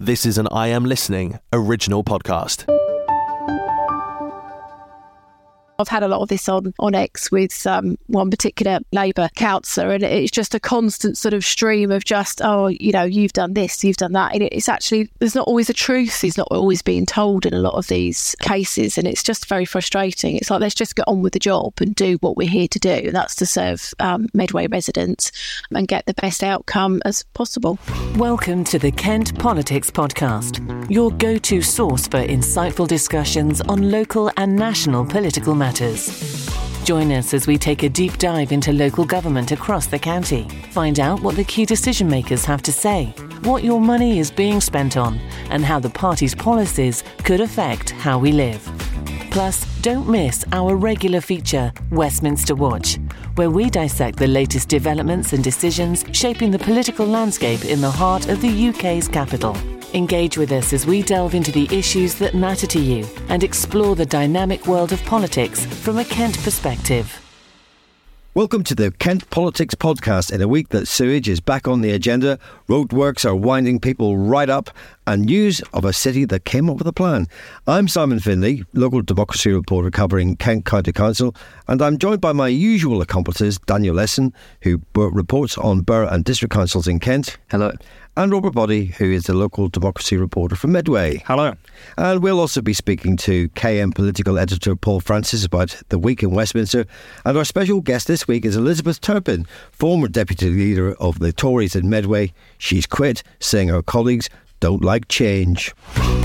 This is an I Am Listening original podcast. I've had a lot of this on X with one particular Labour councillor, and it's just a constant sort of stream of just, you've done this, you've done that. And it's actually, there's not always a truth. It's not always being told in a lot of these cases, and it's just very frustrating. It's like, let's just get on with the job and do what we're here to do, and that's to serve Medway residents and get the best outcome as possible. Welcome to the Kent Politics Podcast, your go-to source for insightful discussions on local and national political matters. Join us as we take a deep dive into local government across the county. Find out what the key decision makers have to say, what your money is being spent on, and how the party's policies could affect how we live. Plus, don't miss our regular feature, Westminster Watch, where we dissect the latest developments and decisions shaping the political landscape in the heart of the UK's capital. Engage with us as we delve into the issues that matter to you and explore the dynamic world of politics from a Kent perspective. Welcome to the Kent Politics Podcast in a week that sewage is back on the agenda, roadworks are winding people right up, and news of a city that came up with a plan. I'm Simon Finlay, local democracy reporter covering Kent County Council, and I'm joined by my usual accomplices, Daniel Lesson, who reports on borough and district councils in Kent. Hello. And Robert Boddy, who is the local democracy reporter for Medway. Hello. And we'll also be speaking to KM political editor Paul Francis about the week in Westminster. And our special guest this week is Elizabeth Turpin, former deputy leader of the Tories in Medway. She's quit, saying her colleagues don't like change.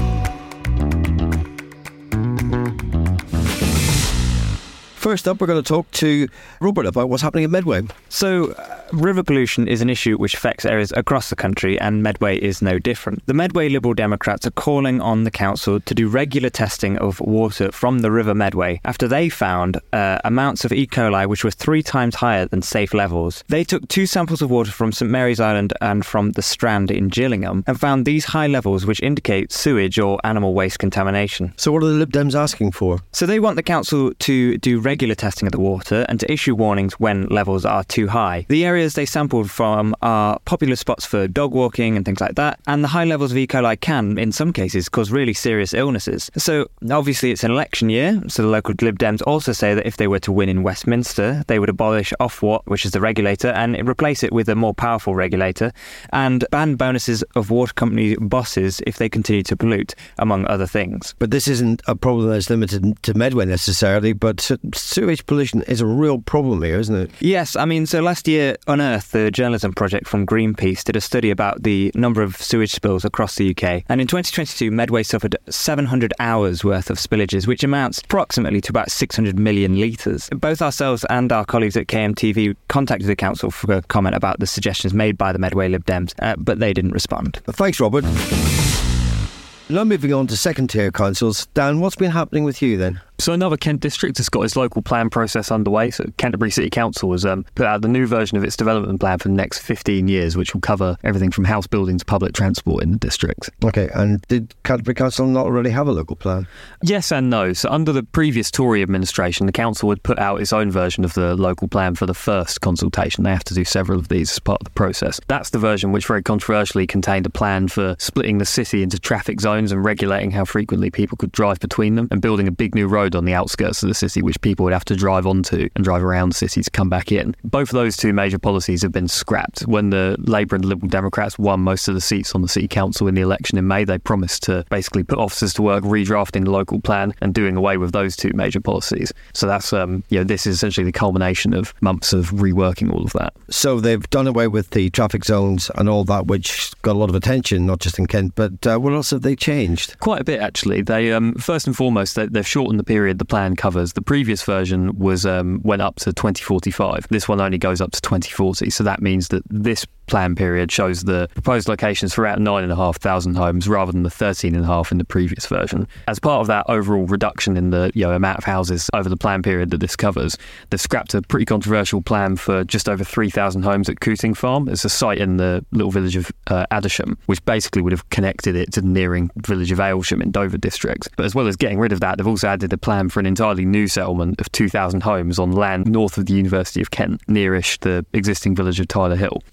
First up, we're going to talk to Robert about what's happening in Medway. So, river pollution is an issue which affects areas across the country, and Medway is no different. The Medway Liberal Democrats are calling on the council to do regular testing of water from the River Medway after they found amounts of E. coli which were 3 times higher than safe levels. They took 2 samples of water from St Mary's Island and from the Strand in Gillingham and found these high levels which indicate sewage or animal waste contamination. So what are the Lib Dems asking for? So they want the council to do regular testing of the water and to issue warnings when levels are too high. The areas they sampled from are popular spots for dog walking and things like that, and the high levels of E. coli can, in some cases, cause really serious illnesses. So obviously it's an election year, so the local Lib Dems also say that if they were to win in Westminster, they would abolish Ofwat, which is the regulator, and replace it with a more powerful regulator, and ban bonuses of water company bosses if they continue to pollute, among other things. But this isn't a problem that's limited to Medway necessarily, but sewage pollution is a real problem here, isn't it? Yes, I mean, so last year Unearth, the journalism project from Greenpeace, did a study about the number of sewage spills across the UK, and in 2022 Medway suffered 700 hours worth of spillages, which amounts approximately to about 600 million litres. Both ourselves and our colleagues at KMTV contacted the council for a comment about the suggestions made by the Medway Lib Dems, but they didn't respond. Thanks, Robert. Now moving on to second tier councils. Dan, what's been happening with you then? So another Kent district has got its local plan process underway. So Canterbury City Council has put out the new version of its development plan for the next 15 years, which will cover everything from house building to public transport in the district. OK, and did Canterbury Council not already have a local plan? Yes and no. So under the previous Tory administration, the council had put out its own version of the local plan for the first consultation. They have to do several of these as part of the process. That's the version which very controversially contained a plan for splitting the city into traffic zones and regulating how frequently people could drive between them, and building a big new road on the outskirts of the city which people would have to drive onto and drive around the city to come back in. Both of those two major policies have been scrapped. When the Labour and the Liberal Democrats won most of the seats on the City Council in the election in May, they promised to basically put officers to work redrafting the local plan and doing away with those two major policies. So that's, this is essentially the culmination of months of reworking all of that. So they've done away with the traffic zones and all that, which got a lot of attention, not just in Kent, but what else have they changed? Quite a bit, actually. They first and foremost, they've shortened the period the plan covers. The previous version was went up to 2045. This one only goes up to 2040. So that means that this plan period shows the proposed locations for around 9,500 homes rather than the 13,500 in the previous version. As part of that overall reduction in the amount of houses over the plan period that this covers, they've scrapped a pretty controversial plan for just over 3,000 homes at Cooting Farm. It's a site in the little village of Addisham, which basically would have connected it to the nearing village of Aylsham in Dover district. But as well as getting rid of that, they've also added a plan for an entirely new settlement of 2,000 homes on land north of the University of Kent, nearish the existing village of Tyler Hill. But it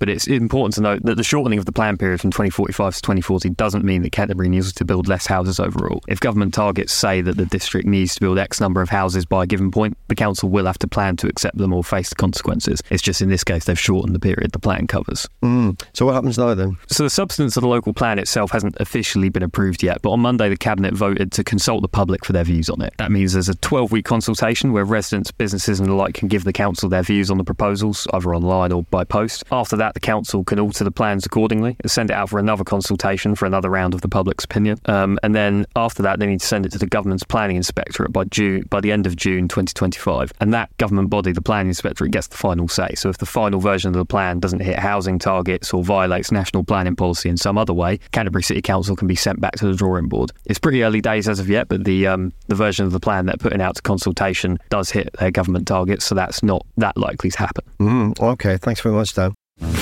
important to note that the shortening of the plan period from 2045 to 2040 doesn't mean that Canterbury needs to build less houses overall. If government targets say that the district needs to build X number of houses by a given point, the council will have to plan to accept them or face the consequences. It's just in this case they've shortened the period the plan covers. So what happens now then? So the substance of the local plan itself hasn't officially been approved yet, but on Monday the Cabinet voted to consult the public for their views on it. That means there's a 12-week consultation where residents, businesses and the like can give the council their views on the proposals, either online or by post. After that, the council can alter the plans accordingly and send it out for another consultation for another round of the public's opinion. And then after that, they need to send it to the government's planning inspectorate by the end of June 2025. And that government body, the planning inspectorate, gets the final say. So if the final version of the plan doesn't hit housing targets or violates national planning policy in some other way, Canterbury City Council can be sent back to the drawing board. It's pretty early days as of yet, but the version of the plan they're putting out to consultation does hit their government targets, so that's not that likely to happen. Okay, thanks very much, Dan.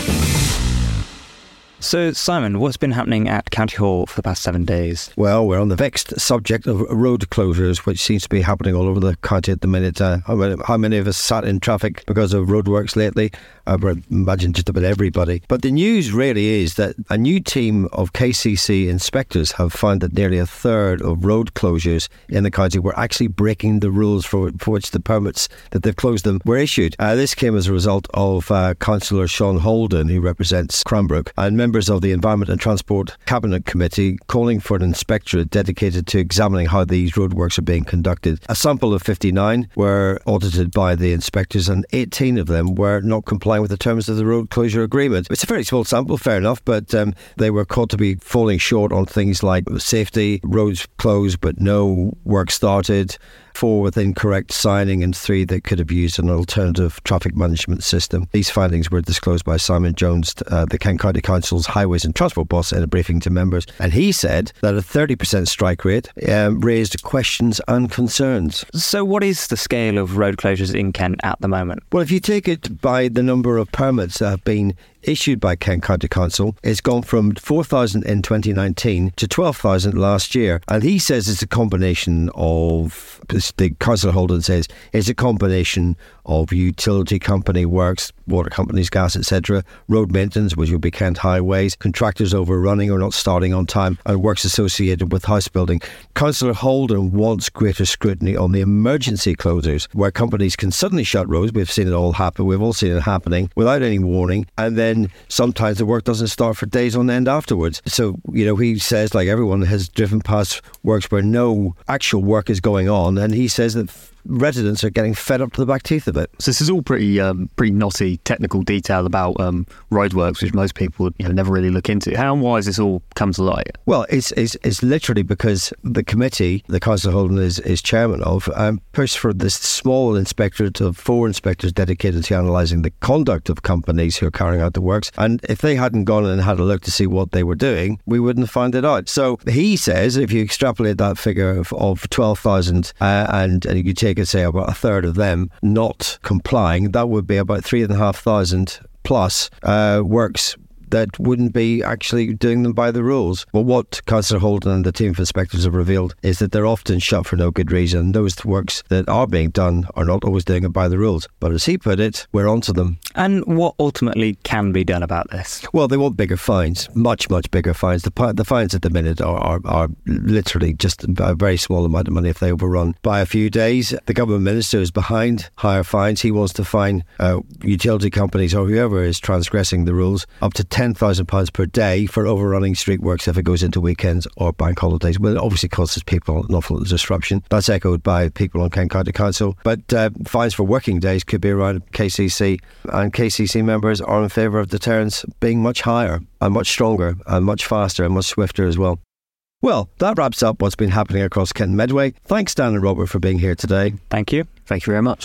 So, Simon, what's been happening at County Hall for the past 7 days? Well, we're on the vexed subject of road closures, which seems to be happening all over the county at the minute. How many of us sat in traffic because of roadworks lately? I would imagine just about everybody. But the news really is that a new team of KCC inspectors have found that nearly a third of road closures in the county were actually breaking the rules for which the permits that they've closed them were issued. This came as a result of Councillor Sean Holden, who represents Cranbrook, and members of the Environment and Transport Cabinet Committee calling for an inspectorate dedicated to examining how these roadworks are being conducted. A sample of 59 were audited by the inspectors and 18 of them were not complying with the terms of the road closure agreement. It's a very small sample, fair enough, but they were caught to be falling short on things like safety, roads closed but no work started, 4 with incorrect signing and 3 that could have used an alternative traffic management system. These findings were disclosed by Simon Jones, the Kent County Council's Highways and Transport boss, in a briefing to members. And he said that a 30% strike rate raised questions and concerns. So what is the scale of road closures in Kent at the moment? Well, if you take it by the number of permits that have been issued by Kent County Council, it's gone from 4,000 in 2019 to 12,000 last year. And he says it's a combination of, the Councillor Holden says, it's a combination of utility company works, water companies, gas, etc., road maintenance, which would be Kent Highways, contractors overrunning or not starting on time, and works associated with house building. Councillor Holden wants greater scrutiny on the emergency closures, where companies can suddenly shut roads. We've seen it all happen. We've all seen it happening without any warning, and then sometimes the work doesn't start for days on end afterwards. So, he says, like everyone has driven past works where no actual work is going on, and he says that residents are getting fed up to the back teeth of it. So this is all pretty knotty technical detail about roadworks, which most people never really look into. How and why has this all come to light? Well, it's literally because the committee, the Councillor Holden is chairman of, pushed for this small inspectorate of 4 inspectors dedicated to analysing the conduct of companies who are carrying out the works. And if they hadn't gone and had a look to see what they were doing, we wouldn't have found it out. So he says if you extrapolate that figure of 12,000 and you take say about a third of them not complying, that would be about 3,500 plus works that wouldn't be actually doing them by the rules. But what Councillor Holden and the team of inspectors have revealed is that they're often shut for no good reason. Those works that are being done are not always doing it by the rules. But as he put it, we're onto them. And what ultimately can be done about this? Well, they want bigger fines, much bigger fines. The fines at the minute are literally just a very small amount of money if they overrun by a few days. The government minister is behind higher fines. He wants to fine utility companies or whoever is transgressing the rules up to £10,000 per day for overrunning street works if it goes into weekends or bank holidays. Well, it obviously causes people an awful lot of disruption. That's echoed by people on Kent County Council. But fines for working days could be around KCC, and KCC members are in favour of deterrence being much higher and much stronger and much faster and much swifter as well. Well, that wraps up what's been happening across Kent Medway. Thanks, Dan and Robert, for being here today. Thank you. Thank you very much.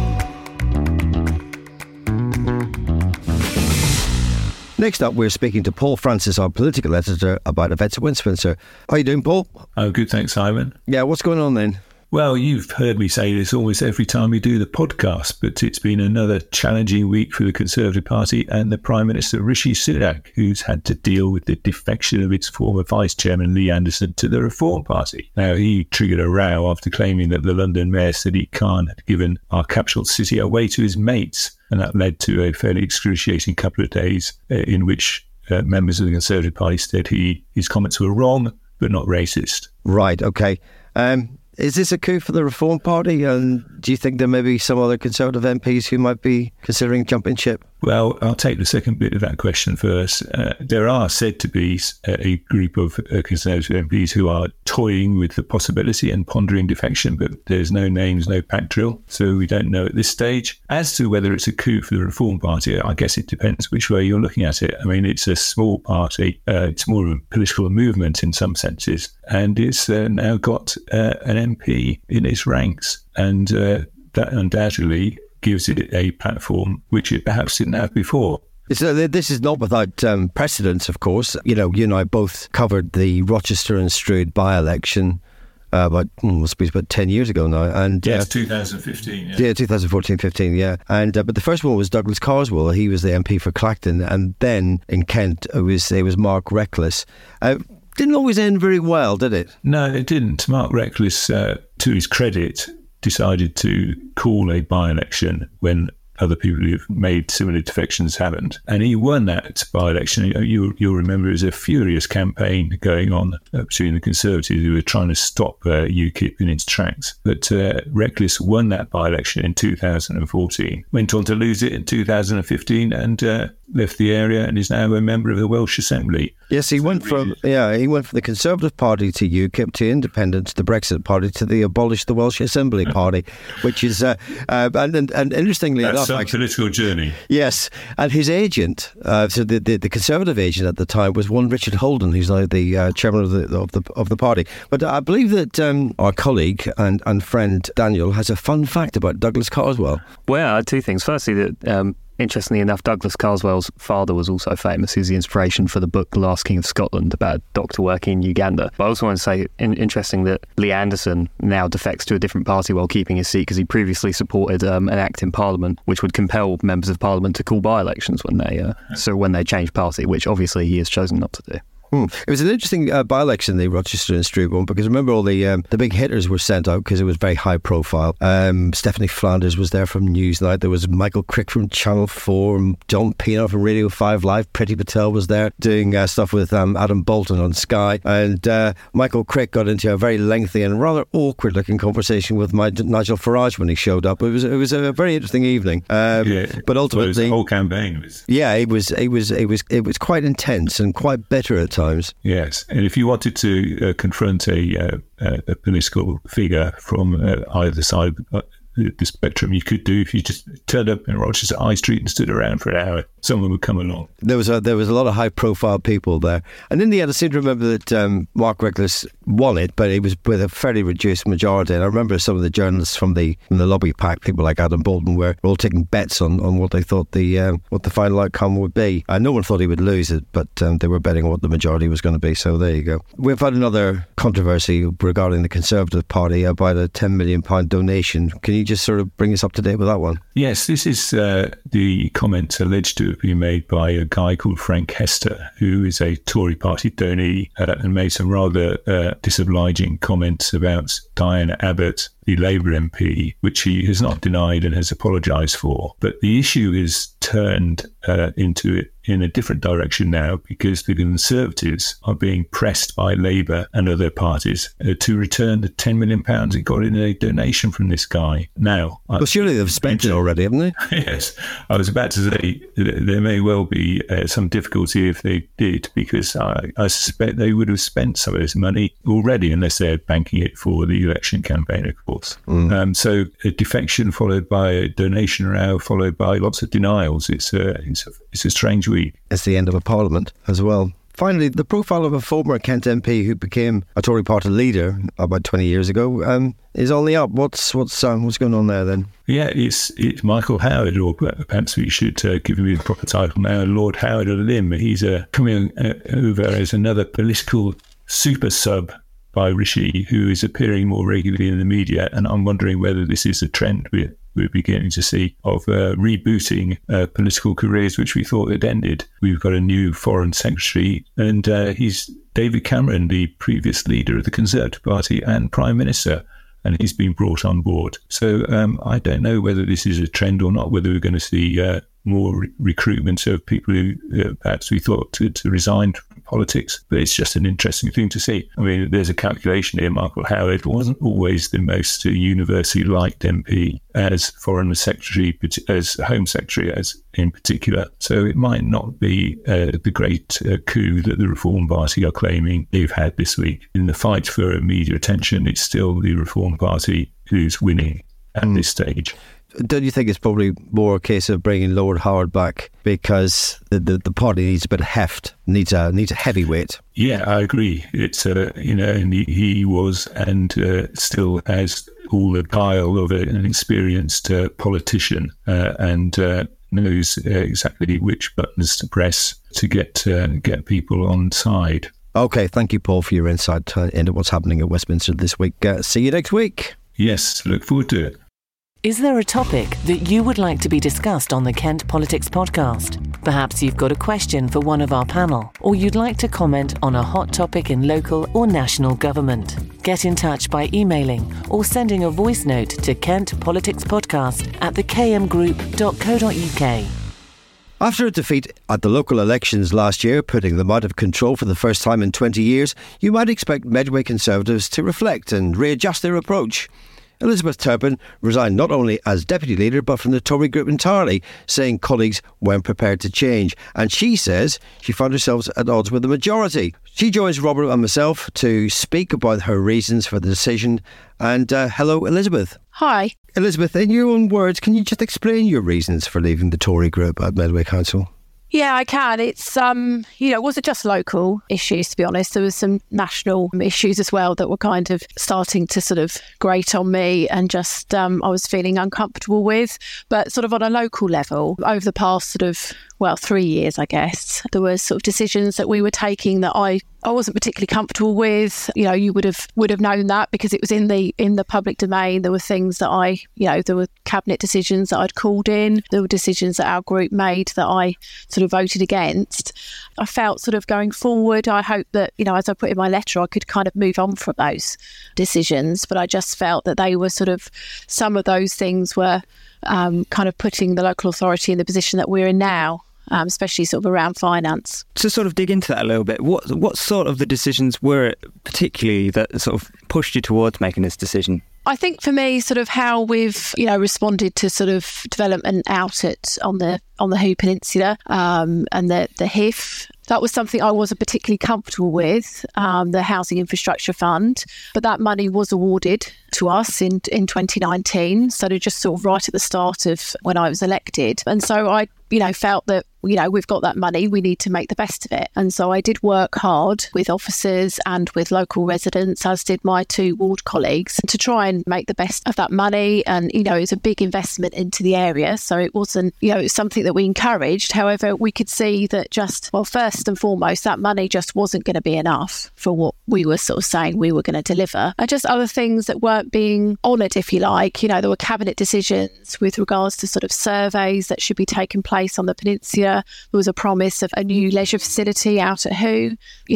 Next up, we're speaking to Paul Francis, our political editor, about events at Westminster. How are you doing, Paul? Oh, good, thanks, Simon. Yeah, what's going on then? Well, you've heard me say this almost every time we do the podcast, but it's been another challenging week for the Conservative Party and the Prime Minister Rishi Sunak, who's had to deal with the defection of its former Vice Chairman Lee Anderson to the Reform Party. Now, he triggered a row after claiming that the London Mayor Sadiq Khan had given our capital city away to his mates, and that led to a fairly excruciating couple of days in which members of the Conservative Party said his comments were wrong, but not racist. Right, OK. Is this a coup for the Reform Party? And do you think there may be some other Conservative MPs who might be considering jumping ship? Well, I'll take the second bit of that question first. There are said to be a group of Conservative MPs who are toying with the possibility and pondering defection, but there's no names, no pack drill, so we don't know at this stage. As to whether it's a coup for the Reform Party, I guess it depends which way you're looking at it. I mean, it's a small party. It's more of a political movement in some senses, and it's now got an MP in its ranks, and that undoubtedly gives it a platform which it perhaps didn't have before. So this is not without precedence, of course. You know, you and I both covered the Rochester and Stroud by-election about 10 years ago now. And yes, 2015. Yeah, 2014-15, yeah. And but the first one was Douglas Carswell. He was the MP for Clacton. And then in Kent, it was Mark Reckless. Didn't always end very well, did it? No, it didn't. Mark Reckless, to his credit, decided to call a by-election when other people who've made similar defections haven't. And he won that by-election. You'll remember it was a furious campaign going on between the Conservatives who were trying to stop UKIP in its tracks. But Reckless won that by-election in 2014, went on to lose it in 2015 and left the area and is now a member of the Welsh Assembly. Yes, he went from the Conservative Party to UKIP to Independence, the Brexit Party to the Abolish the Welsh Assembly Party, which is and interestingly enough, some political journey. Yes, and his agent, so the Conservative agent at the time was one Richard Holden, who's now the chairman of the party. But I believe that our colleague and friend Daniel has a fun fact about Douglas Carswell. Well, two things. Firstly, that interestingly enough, Douglas Carswell's father was also famous. He's the inspiration for the book The Last King of Scotland about a doctor working in Uganda. But I also want to say, interesting that Lee Anderson now defects to a different party while keeping his seat because he previously supported an act in Parliament which would compel members of Parliament to call by-elections when they change party, which obviously he has chosen not to do. It was an interesting by-election, the Rochester and Stroud one, because remember all the big hitters were sent out because it was very high profile. Stephanie Flanders was there from Newsnight. There was Michael Crick from Channel 4, John Pienaar from Radio 5 Live. Priti Patel was there doing stuff with Adam Bolton on Sky. And Michael Crick got into a very lengthy and rather awkward looking conversation with Nigel Farage when he showed up. It was a very interesting evening. But ultimately, the whole campaign was. Yeah, it was quite intense and quite bitter at times. Yes, and if you wanted to confront a political figure from either side of the spectrum, you could do if you just turned up in Rochester High Street and stood around for an hour. Someone would come along. There was a lot of high-profile people there, and in the end, I seem to remember that Mark Reckless won it, but it was with a fairly reduced majority. And I remember some of the journalists from the lobby pack, people like Adam Bolton, were all taking bets on what they thought what the final outcome would be. No one thought he would lose it, but they were betting on what the majority was going to be. So there you go. We've had another controversy regarding the Conservative Party about a £10 million donation. Can you just sort of bring us up to date with that one? Yes, this is the comment alleged to have been made by a guy called Frank Hester, who is a Tory party donee and made some rather disobliging comments about Diana Abbott, the Labour MP, which he has not denied and has apologised for. But the issue is turned into it in a different direction now because the Conservatives are being pressed by Labour and other parties to return the £10 million it got in a donation from this guy. Now, well, surely they've spent it already, haven't they? Yes. I was about to say there may well be some difficulty if they did, because I suspect they would have spent some of this money already unless they're banking it for the election campaign, of course. So a defection followed by a donation row followed by lots of denials. It's a strange week. It's the end of a parliament as well. Finally, the profile of a former Kent MP who became a Tory party leader about 20 years ago is on the up. What's going on there then? Yeah, it's Michael Howard, or perhaps we should give him the proper title now, Lord Howard of Lymm. He's coming over as another political super sub by Rishi, who is appearing more regularly in the media. And I'm wondering whether this is a trend we're beginning to see of rebooting political careers, which we thought had ended. We've got a new Foreign Secretary, and he's David Cameron, the previous leader of the Conservative Party and Prime Minister, and he's been brought on board. So I don't know whether this is a trend or not, whether we're going to see more recruitment of people who perhaps we thought to resign from politics. But it's just an interesting thing to see. I mean, there's a calculation here. Michael Howard wasn't always the most universally liked MP as Foreign Secretary, as Home Secretary, as in particular. So it might not be the great coup that the Reform Party are claiming they've had this week. In the fight for media attention, it's still the Reform Party who's winning at this stage. Don't you think it's probably more a case of bringing Lord Howard back because the party needs a bit of heft, needs a heavyweight? Yeah, I agree. It's and he was and still has all the guile of an experienced politician and knows exactly which buttons to press to get people on side. Okay, thank you, Paul, for your insight into what's happening at Westminster this week. See you next week. Yes, look forward to it. Is there a topic that you would like to be discussed on the Kent Politics Podcast? Perhaps you've got a question for one of our panel, or you'd like to comment on a hot topic in local or national government. Get in touch by emailing or sending a voice note to kentpoliticspodcast@thekmgroup.co.uk. After a defeat at the local elections last year, putting them out of control for the first time in 20 years, you might expect Medway Conservatives to reflect and readjust their approach. Elizabeth Turpin resigned not only as deputy leader but from the Tory group entirely, saying colleagues weren't prepared to change. And she says she found herself at odds with the majority. She joins Robert and myself to speak about her reasons for the decision. And hello, Elizabeth. Hi. Elizabeth, in your own words, can you just explain your reasons for leaving the Tory group at Medway Council? Yeah, I can. It's, it wasn't just local issues, to be honest. There was some national issues as well that were kind of starting to sort of grate on me and just I was feeling uncomfortable with. But sort of on a local level, over the past sort of, 3 years, I guess, there were sort of decisions that we were taking that I wasn't particularly comfortable with. You would have known that because it was in the public domain. There were things that there were cabinet decisions that I'd called in. There were decisions that our group made that I sort of voted against. I felt sort of going forward, I hope that, as I put in my letter, I could kind of move on from those decisions. But I just felt that they were sort of, some of those things were kind of putting the local authority in the position that we're in now. Especially sort of around finance. To sort of dig into that a little bit, what sort of the decisions were it particularly that sort of pushed you towards making this decision? I think for me, sort of how we've, responded to sort of development out on the Hoo Peninsula and the HIF. That was something I wasn't particularly comfortable with, the Housing Infrastructure Fund. But that money was awarded to us in 2019, so just sort of right at the start of when I was elected. And so I, felt that, we've got that money, we need to make the best of it. And so I did work hard with officers and with local residents, as did my 2 ward colleagues, to try and make the best of that money. And, it's a big investment into the area. So it wasn't, it was something that we encouraged. However, we could see that first and foremost, that money just wasn't going to be enough for what we were sort of saying we were going to deliver. And just other things that weren't being honoured, if you like. There were cabinet decisions with regards to sort of surveys that should be taking place on the peninsula. There was a promise of a new leisure facility out at Hoo.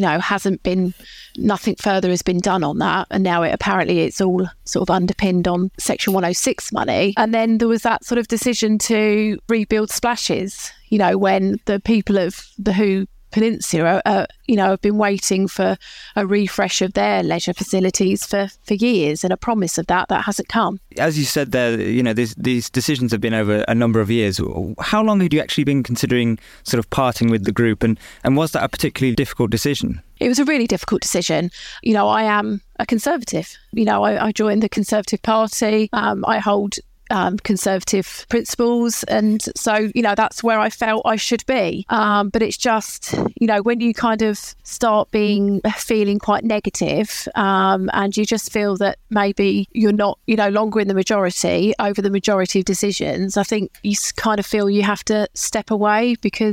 Nothing further has been done on that. And now it's all sort of underpinned on Section 106 money. And then there was that sort of decision to rebuild splashes, when the people of the Hoo Peninsula, have been waiting for a refresh of their leisure facilities for years, and a promise of that hasn't come. As you said there, these decisions have been over a number of years. How long had you actually been considering sort of parting with the group, and was that a particularly difficult decision? It was a really difficult decision. I am a Conservative. I joined the Conservative Party. I hold Conservative principles, and so that's where I felt I should be, but it's just when you kind of start feeling quite negative, and you just feel that maybe you're not longer in the majority over the majority of decisions, I think you kind of feel you have to step away because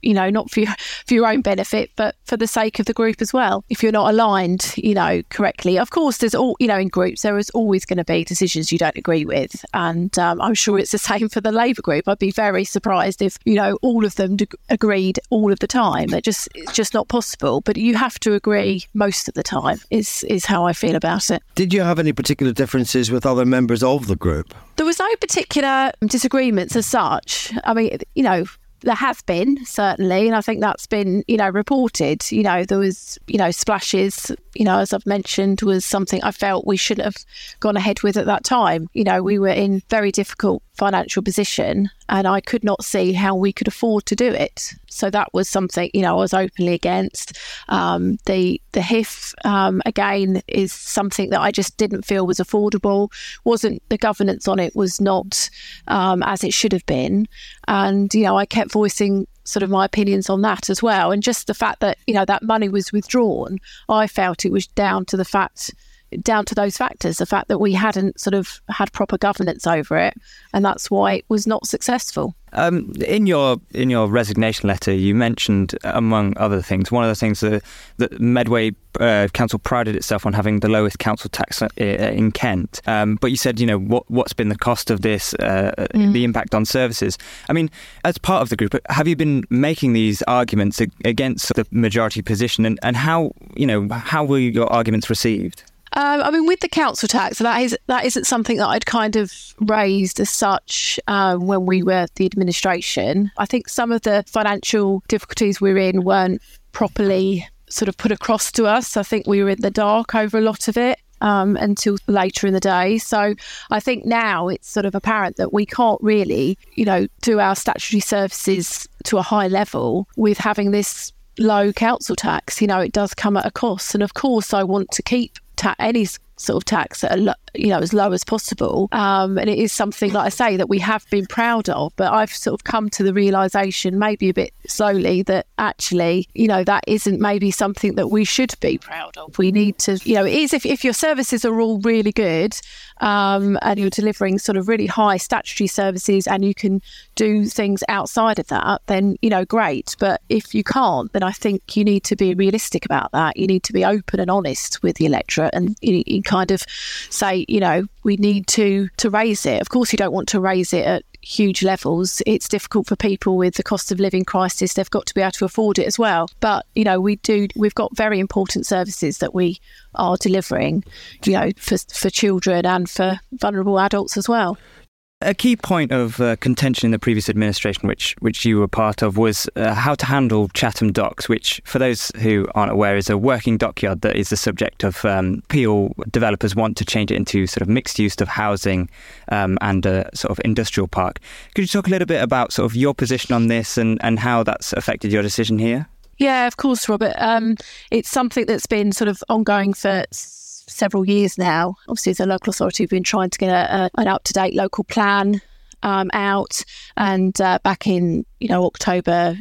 not for your own benefit, but for the sake of the group as well. If you're not aligned, correctly, of course, there's in groups, there is always going to be decisions you don't agree with. And I'm sure it's the same for the Labour group. I'd be very surprised if, all of them agreed all of the time. It's just not possible. But you have to agree most of the time is how I feel about it. Did you have any particular differences with other members of the group? There was no particular disagreements as such. I mean, there has been, certainly, and I think that's been, reported. There was, splashes, as I've mentioned, was something I felt we shouldn't have gone ahead with at that time. We were in very difficult financial position and I could not see how we could afford to do it. So that was something, I was openly against. The HIF, again, is something that I just didn't feel was affordable. The governance on it was not as it should have been. And, I kept voicing sort of my opinions on that as well. And just the fact that, that money was withdrawn, I felt it was down to those factors, the fact that we hadn't sort of had proper governance over it, and that's why it was not successful. In your resignation letter, you mentioned, among other things, one of the things that Medway Council prided itself on having the lowest council tax in Kent. But you said, what's been the cost of this, the impact on services. I mean, as part of the group, have you been making these arguments against the majority position, and how were your arguments received? With the council tax, that isn't something that I'd kind of raised as such when we were the administration. I think some of the financial difficulties we're in weren't properly sort of put across to us. I think we were in the dark over a lot of it until later in the day. So I think now it's sort of apparent that we can't really, do our statutory services to a high level with having this low council tax. It does come at a cost. And of course, I want to keep any sort of tax at as low as possible, and it is something, like I say, that we have been proud of, but I've sort of come to the realisation, maybe a bit slowly, that actually that isn't maybe something that we should be proud of. We need to, it is, if your services are all really good and you're delivering sort of really high statutory services and you can do things outside of that, then great. But if you can't, then I think you need to be realistic about that. You need to be open and honest with the electorate, and you kind of say, we need to raise it. Of course, you don't want to raise it at huge levels. It's difficult for people with the cost of living crisis. They've got to be able to afford it as well. But, we've got very important services that we are delivering, for children and for vulnerable adults as well. A key point of contention in the previous administration, which you were part of, was how to handle Chatham Docks, which, for those who aren't aware, is a working dockyard that is the subject of Peel developers want to change it into sort of mixed use of housing and a sort of industrial park. Could you talk a little bit about sort of your position on this and how that's affected your decision here? Yeah, of course, Robert. It's something that's been sort of ongoing for several years now. Obviously, as a local authority, we've been trying to get an up-to-date local plan out, and back in October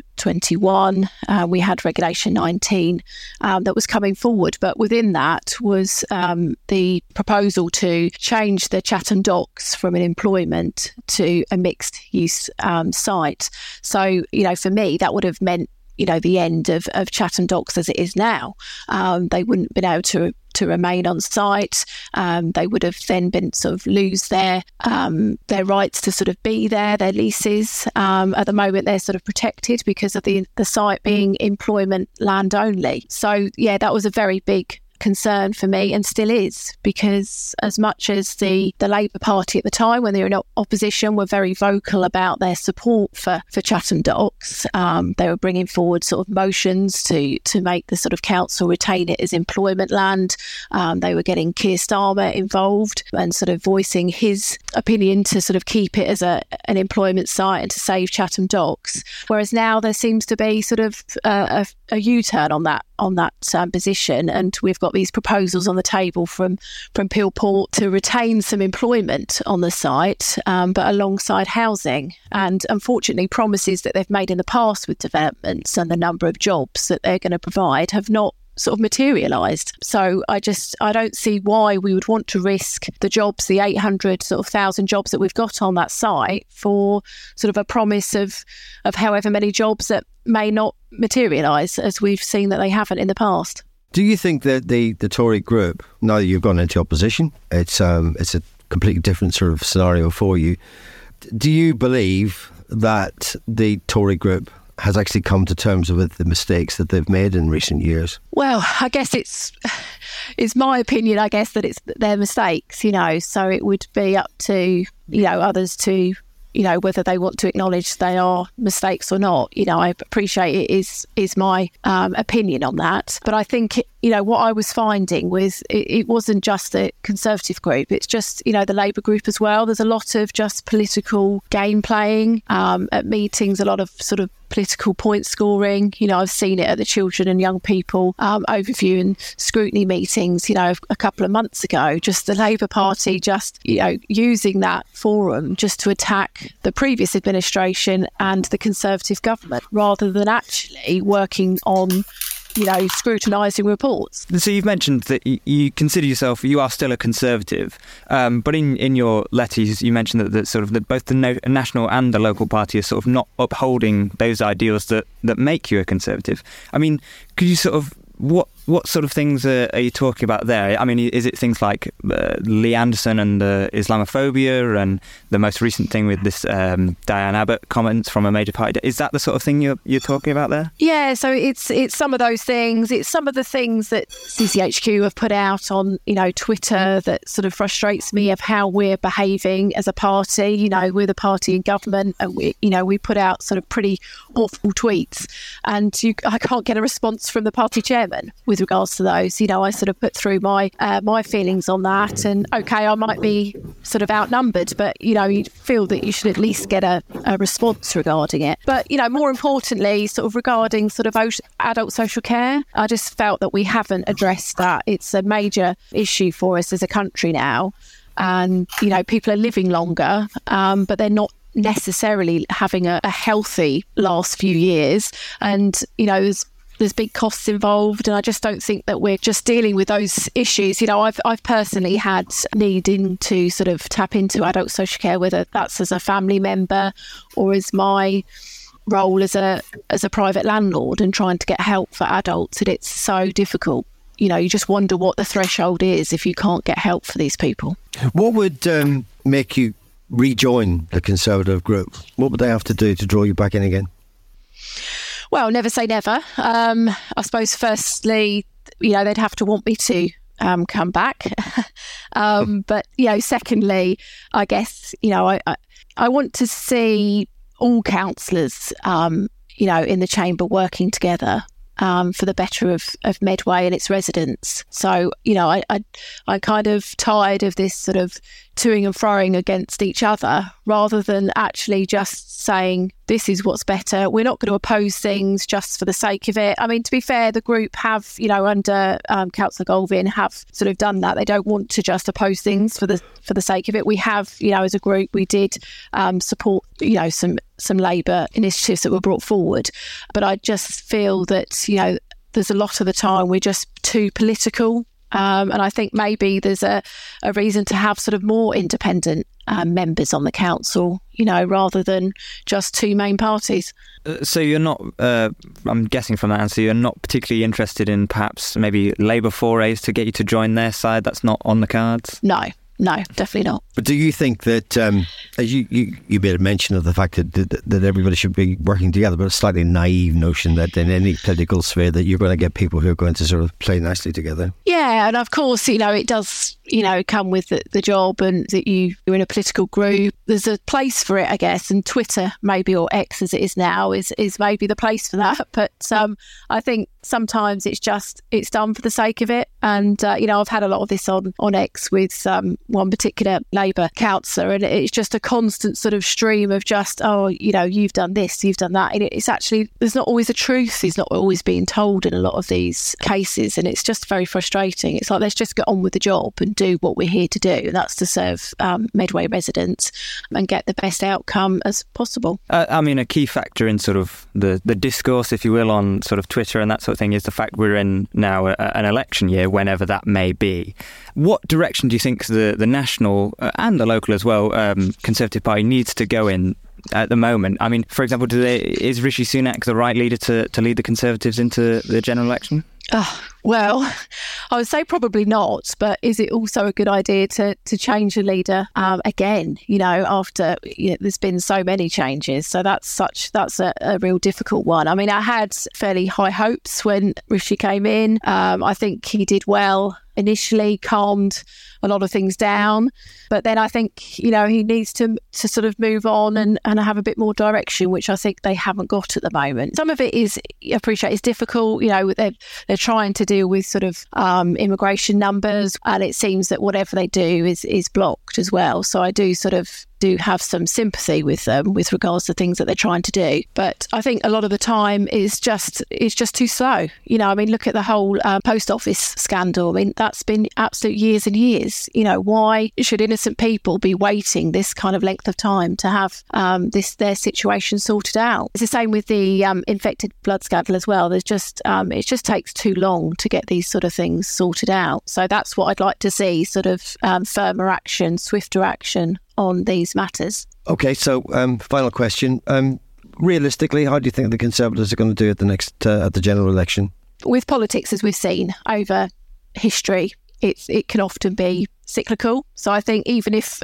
21 we had Regulation 19 that was coming forward, but within that was the proposal to change the Chatham Docks from an employment to a mixed use site. So for me that would have meant the end of Chatham Docks as it is now. They wouldn't have been able to remain on site. They would have then been sort of lose their rights to sort of be there, their leases. At the moment, they're sort of protected because of the site being employment land only. So, yeah, that was a very big concern for me, and still is, because as much as the Labour Party at the time, when they were in opposition, were very vocal about their support for Chatham Docks, they were bringing forward sort of motions to make the sort of council retain it as employment land. They were getting Keir Starmer involved and sort of voicing his opinion to sort of keep it as an employment site and to save Chatham Docks. Whereas now there seems to be sort of a U-turn on that position, and we've got these proposals on the table from Peel Port to retain some employment on the site, but alongside housing. And unfortunately, promises that they've made in the past with developments and the number of jobs that they're going to provide have not sort of materialised. So I don't see why we would want to risk the jobs, the 800,000 jobs that we've got on that site for sort of a promise of however many jobs that may not materialise, as we've seen that they haven't in the past. Do you think that the Tory group, now that you've gone into opposition, it's a completely different sort of scenario for you, do you believe that the Tory group has actually come to terms with the mistakes that they've made in recent years? Well, I guess it's my opinion, I guess, that it's their mistakes, so it would be up to, others to, whether they want to acknowledge they are mistakes or not. I appreciate it is my opinion on that. But I think, what I was finding was it wasn't just the Conservative group, it's just, the Labour group as well. There's a lot of just political game playing at meetings, a lot of sort of political point scoring. I've seen it at the children and young people overview and scrutiny meetings, a couple of months ago, just the Labour Party just, using that forum just to attack the previous administration and the Conservative government rather than actually working on scrutinising reports. So you've mentioned that you consider yourself, you are still a Conservative, but in your letters you mentioned that sort of both the national and the local party are sort of not upholding those ideals that make you a Conservative. I mean, could you sort of, what sort of things are you talking about there? I mean, is it things like Lee Anderson and the Islamophobia and the most recent thing with this Diane Abbott comments from a major party? Is that the sort of thing you're talking about there? Yeah, so it's some of those things. It's some of the things that CCHQ have put out on, Twitter that sort of frustrates me of how we're behaving as a party. We're the party in government and we put out sort of pretty awful tweets and I can't get a response from the party chairman with regards to those. I sort of put through my feelings on that, and okay, I might be sort of outnumbered, but you feel that you should at least get a response regarding it. But more importantly, sort of regarding sort of adult social care, I just felt that we haven't addressed that. It's a major issue for us as a country now, and people are living longer, but they're not necessarily having a healthy last few years, and there's big costs involved, and I just don't think that we're just dealing with those issues. I've personally had needing to sort of tap into adult social care, whether that's as a family member or as my role as a private landlord and trying to get help for adults, and it's so difficult. You just wonder what the threshold is if you can't get help for these people. What would make you rejoin the Conservative group? What would they have to do to draw you back in again? Well, never say never. I suppose firstly, they'd have to want me to come back. But, secondly, I guess, I want to see all councillors, in the chamber working together for the better of Medway and its residents. So, I'm kind of tired of this sort of toing and froing against each other rather than actually just saying this is what's better. We're not going to oppose things just for the sake of it. I mean, to be fair, the group have, under Councillor Galvin, have sort of done that. They don't want to just oppose things for the sake of it. We have, as a group, we did support, some Labour initiatives that were brought forward. But I just feel that, there's a lot of the time we're just too political. And I think maybe there's a reason to have sort of more independent members on the council, rather than just two main parties. So you're not, I'm guessing from that answer, you're not particularly interested in perhaps maybe Labour forays to get you to join their side? That's not on the cards? No, definitely not. But do you think that, as you made a mention of the fact that everybody should be working together, but a slightly naive notion that in any political sphere that you're going to get people who are going to sort of play nicely together? Yeah, and of course, it does, come with the job and that you're in a political group. There's a place for it, I guess, and Twitter maybe, or X as it is now, is maybe the place for that. But I think sometimes it's done for the sake of it. And, I've had a lot of this on X with one particular Labour Labour councillor, and it's just a constant sort of stream of just, oh, you've done this, you've done that. And it's actually, there's not always a truth. It's not always being told in a lot of these cases, and it's just very frustrating. It's like, let's just get on with the job and do what we're here to do, and that's to serve Medway residents and get the best outcome as possible. A key factor in sort of the discourse, if you will, on sort of Twitter and that sort of thing is the fact we're in now an election year, whenever that may be. What direction do you think the national and the local as well Conservative Party needs to go in at the moment? I mean, for example, is Rishi Sunak the right leader to lead the Conservatives into the general election? Well, I would say probably not, but is it also a good idea to change a leader again, after there's been so many changes? So that's a real difficult one. I mean, I had fairly high hopes when Rishi came in. I think he did well initially, calmed a lot of things down, but then I think he needs to sort of move on and have a bit more direction, which I think they haven't got at the moment. Some of it is, I appreciate, it's difficult. They're trying to deal with sort of immigration numbers, and it seems that whatever they do is blocked as well. So I do have some sympathy with them with regards to things that they're trying to do. But I think a lot of the time it's just too slow. Look at the whole post office scandal. I mean, that's been absolute years and years. Why should innocent people be waiting this kind of length of time to have their situation sorted out? It's the same with the infected blood scandal as well. There's just it just takes too long to get these sort of things sorted out. So that's what I'd like to see, sort of firmer action, swifter action on these matters. Okay, so final question. Realistically, how do you think the Conservatives are going to do at the general election? With politics, as we've seen over history, it can often be cyclical. So I think even if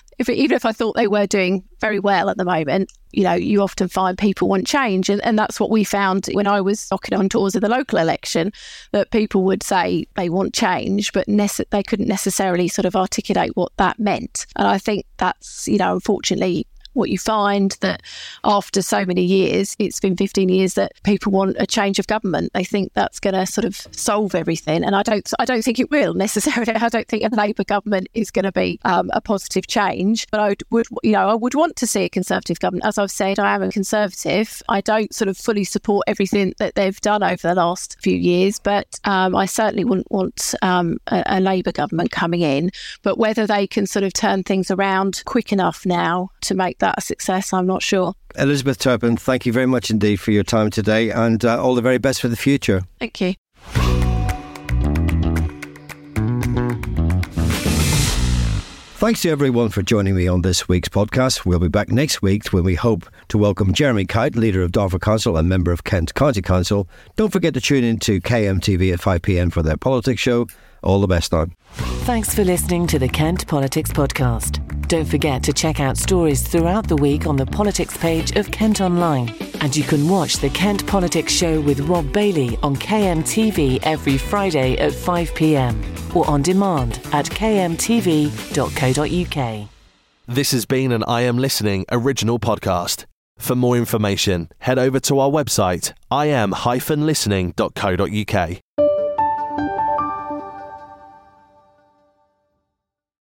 I thought they were doing very well at the moment, you often find people want change. And that's what we found when I was knocking on doors of the local election, that people would say they want change, but they couldn't necessarily sort of articulate what that meant. And I think that's, unfortunately, what you find, that after so many years, it's been 15 years, that people want a change of government. They think that's going to sort of solve everything, and I don't think it will necessarily. I don't think a Labour government is going to be a positive change. But I would want to see a Conservative government. As I've said, I am a Conservative. I don't sort of fully support everything that they've done over the last few years, but I certainly wouldn't want a Labour government coming in. But whether they can sort of turn things around quick enough now to make that a success, I'm not sure. Elizabeth Turpin, thank you very much indeed for your time today, and all the very best for the future. Thank you. Thanks to everyone for joining me on this week's podcast. We'll be back next week when we hope to welcome Jeremy Kite, leader of Dartford Council and member of Kent County Council. Don't forget to tune in to KMTV at 5 p.m. for their politics show. All the best now. Thanks for listening to the Kent Politics Podcast. Don't forget to check out stories throughout the week on the politics page of Kent Online. And you can watch the Kent Politics Show with Rob Bailey on KMTV every Friday at 5 p.m. or on demand at kmtv.co.uk. This has been an I Am Listening original podcast. For more information, head over to our website, im-listening.co.uk.